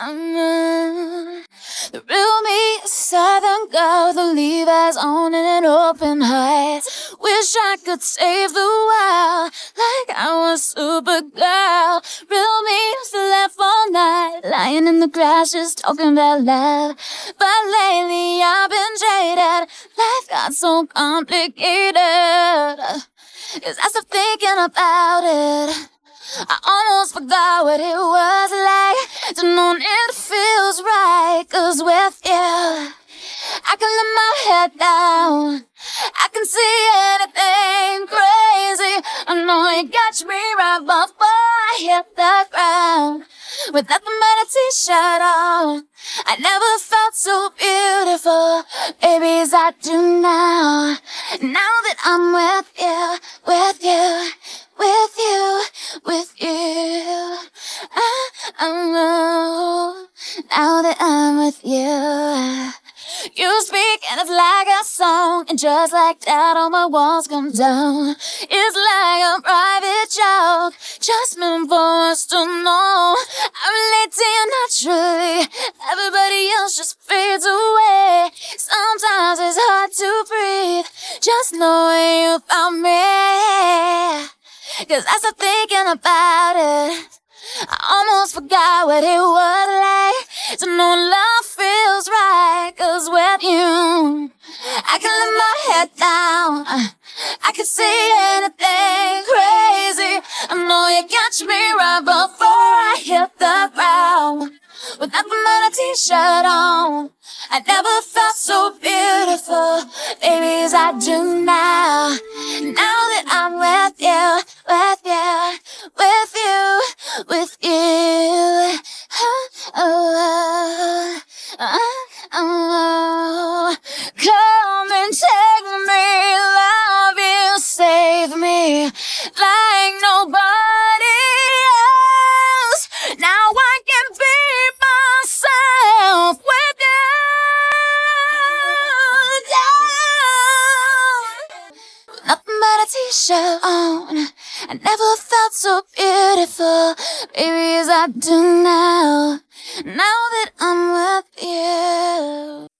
The real me, a southern girl, the Levi's on and an open heart. Wish I could save the world like I was Supergirl. Real me used to laugh all night, lying in the grass just talking about love. But lately I've been jaded, life got so complicated. 'Cause I stopped thinking about it. I almost forgot what it was like to know it feels right. 'Cause with you, I can let my head down, I can see anything crazy. I know you catch me right before I hit the ground. Without the metal t-shirt on, I never felt so beautiful, baby, as I do now. Now that I'm with you, with you, with you, with you, I know. Now that I'm with you, you speak and it's like a song, and just like that all my walls come down. It's like a private joke, just meant for us to know. I relate to you naturally, everybody else just fades away. Sometimes it's hard to breathe, just knowing you found me. 'Cause I stopped thinking about it, I almost forgot what it was like to know love feels right. 'Cause with you, I can let my head down, I can see anything crazy. I know you catch me right before I hit the ground. Without the metal t-shirt on, I never felt so beautiful, baby, as I do now. Now that I'm with you, with you, with you, with you. Come and take me, love you, save me like nobody else. Now I can be myself with you. Nothing but a t-shirt on, I never felt so beautiful, baby, as I do now. Now that I'm with you.